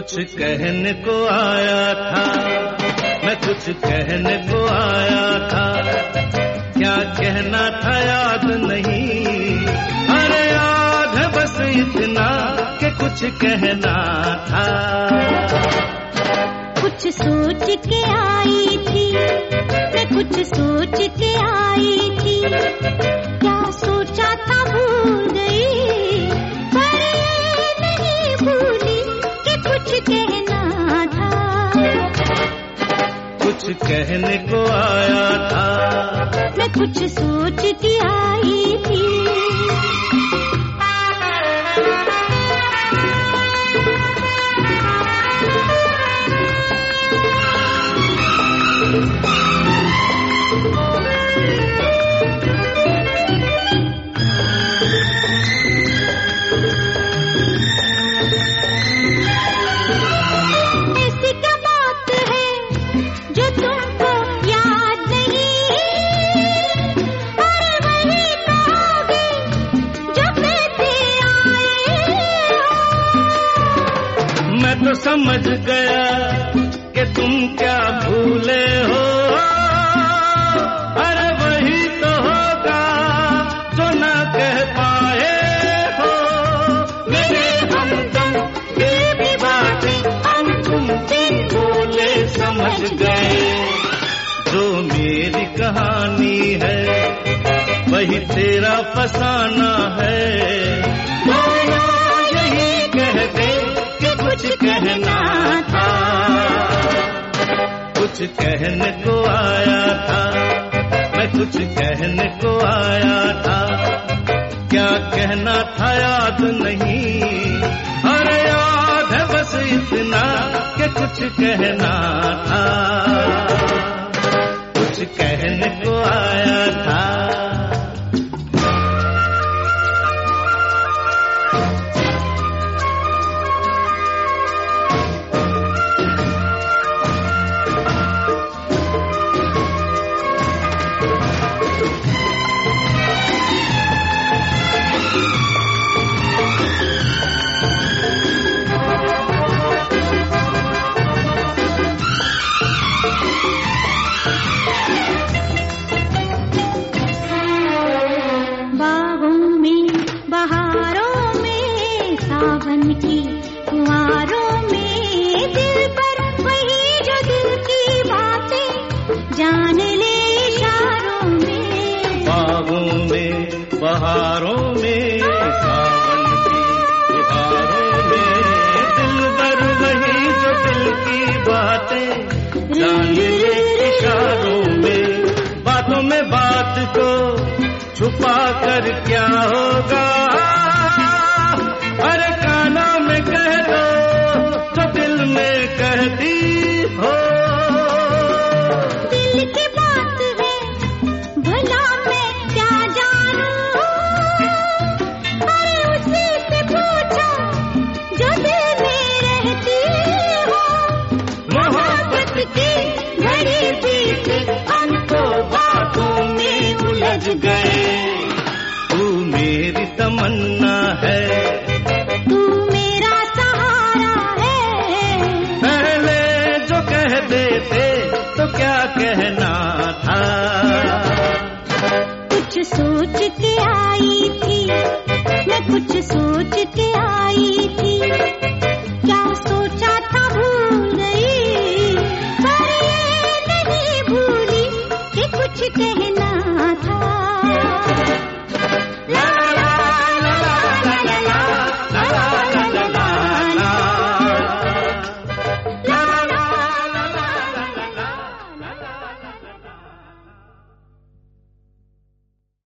कुछ कहने को आया था, मैं कुछ कहने को आया था, क्या कहना था याद नहीं। अरे याद है बस इतना कि कुछ कहना था। कुछ सोच के आई थी, मैं कुछ सोच के आई थी, क्या सोचा था भूल गई, पर नहीं भूली कि कुछ कहना था। कुछ कहने को आया था, मैं कुछ सोच के आई थी। तो समझ गया कि तुम क्या भूले हो। अरे वही तो होगा जो न कह पाए हो। मेरे हमदम ये भी बातें हम तुम बिन बोले समझ गए। जो मेरी कहानी है वही तेरा फसाना है। यही कह दे कुछ कहना था, कुछ कहने को आया था, मैं कुछ कहने को आया था, क्या कहना था याद नहीं। अरे याद है बस इतना कि कुछ कहना था, कुछ कहने को आया था। बहारों में सावन की बहारों में दिल भर वही जो दिल की बातें जान ले इशारों में। बातों में बात को छुपा कर क्या होगा। अरे कानों में कह दो जो दिल में कहती हो। दिल की बात है भला मैं क्या जानूं। गए तू मेरी तमन्ना है, तू मेरा सहारा है। पहले जो कह देते तो क्या कहना था। कुछ सोच के आई थी, मैं कुछ सोच के आई थी, क्या सोचा था भूल गई, पर नहीं भूली कि कुछ कह